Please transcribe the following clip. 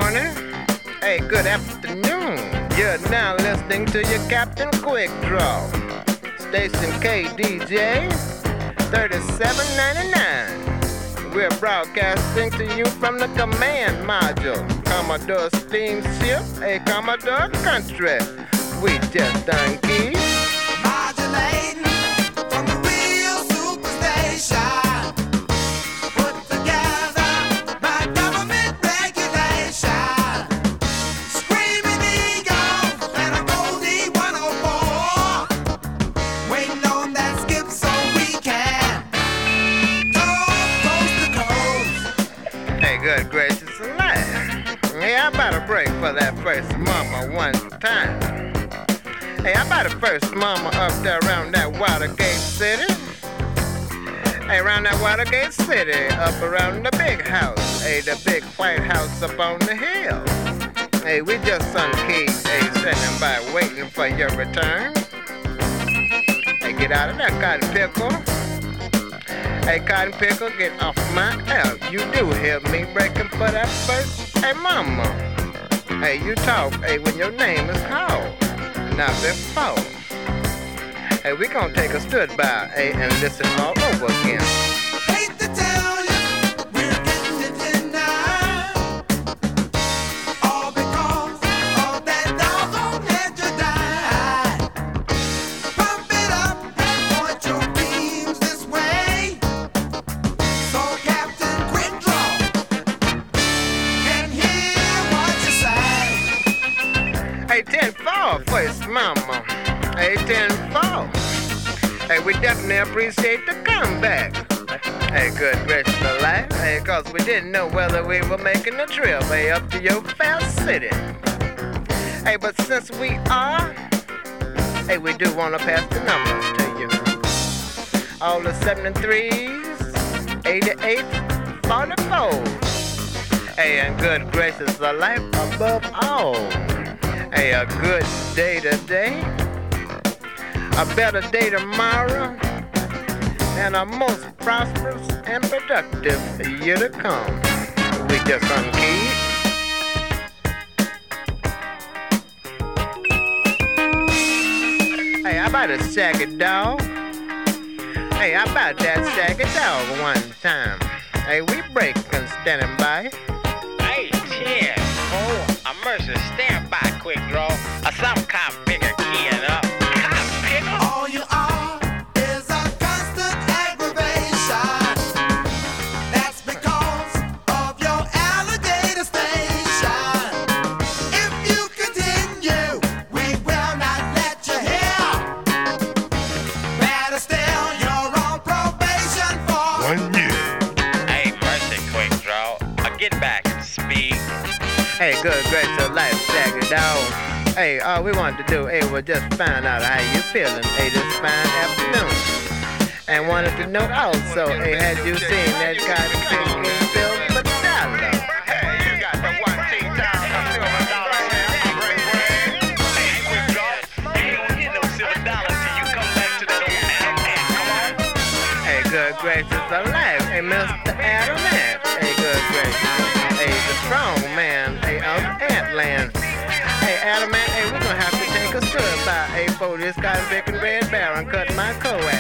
morning. Hey, good afternoon. You're now listening to your Captain Quick Draw. Station KDJ 3799. We're broadcasting to you from the command module. Commodore Steamship, a Commodore Country. We just done keys. Modulating from the real superstation. Put together by government regulation. Screaming Eagle and a Goldie 104. Waiting on that skip so we can go coast to coast. Hey, good gracious alive. Hey, I bought a break for that first mama one time. Hey, I bought a first mama up there around that Watergate City. Hey, around that Watergate City, up around the big house. Hey, the big white house up on the hill. Hey, we just some keys, hey, sitting by waiting for your return. Hey, get out of there, Cotton Pickle. Hey, Cotton Pickle, get off my ass. You do hear me breaking for that first, hey, mama. Hey, you talk, hey, when your name is called. Not before. Hey, we gonna take a stood by, hey, and listen all over again. Hate to tell you, we're getting it in now. All because of that doggone heterodyne. Pump it up and point your beams this way. So Captain Quick Draw can hear what you say. Hey, 10-4, first mama. Hey, 10-4. Hey, we definitely appreciate the comeback. Hey, good gracious alive. Hey, cause we didn't know whether we were making the trip, hey, up to your fair city. Hey, but since we are, hey, we do wanna pass the numbers to you. All the 73s, 88s, 44s. Hey, and good gracious alive above all. Hey, a good day today, a better day tomorrow, and a most prosperous and productive year to come. We just unkeyed. Hey, how about a shaggy dog? Hey, how about that shaggy dog one time? Hey, we breaking standing by. Hey, cheers. Oh, a mercy, stand by, Quick Draw. Some kind of bigger kid up. Cop pickle. All you are is a constant aggravation. That's because of your alligator station. If you continue, we will not let you hear. Better still, you're on probation for 1 year. Hey, mercy, Quick Draw. Get back and speak. Hey, good gracious life, shaggy dog. Hey, all we wanted to do, hey, was just find out how you feeling, hey, this fine afternoon. And wanted to know also, hey, had you seen that Cotton Pickle film for dollar? Hey, you got the $1 down, $1 break bread. Hey, Quick Draw. You don't get no $7 till you come back to that old man. Come on. Hey, good gracious alive, hey, Mr. Adam Ant. Hey, good gracious, hey, the strong man, hey, of Antland. Hey, Adam Ant, hey, we're gonna have to take a stood by, hey, for this Cotton Pickle Red Baron cut my co-ass.